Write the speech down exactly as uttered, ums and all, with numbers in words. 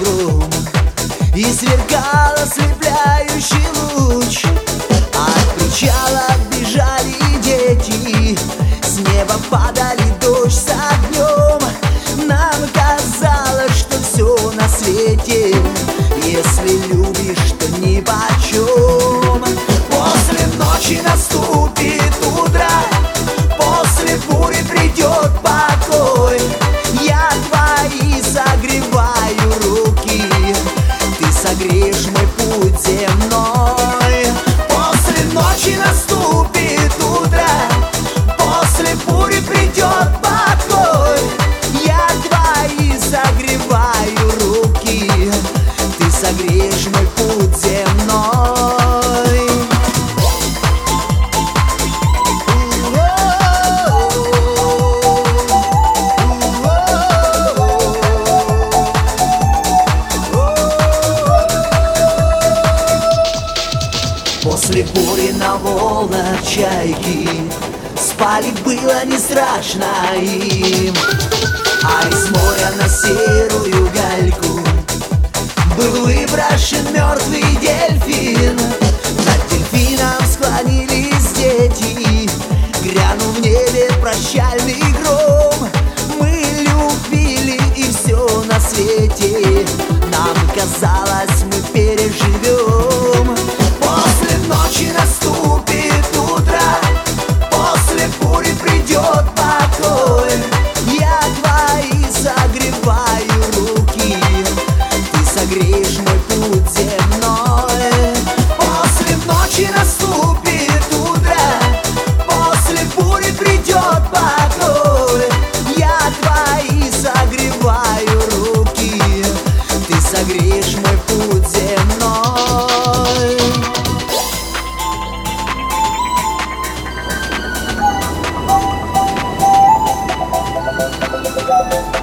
гром, и сверкал ослепляющий луч. От причала бежали дети, с неба падали дождь с огнем. Нам казалось, что все на свете, если любишь, то нипочем. После ночи наступит утро, после бури придет покой. Я твои согреваю руки, ты согреешь мой путь земной. После ночи наступит утро, после бури придет покой. Я твои согреваю руки, ты согреешь мой путь земной. После бури на волнах чайки спали, было не страшно им. А из моря на серую гальку был выброшен мертвый дельфин. Над дельфином склонились дети, грянул в небе прощальный гром. Мы любили и все на свете нам казалось, мы переживем. После ночи наступит утро, после бури придет покой. Я твои согреваю руки, ты согреешь мой путь земной. После ночи наступит утро, после бури придет покой. Я твои согреваю руки, ты согреешь мой путь земной. We'll be right back.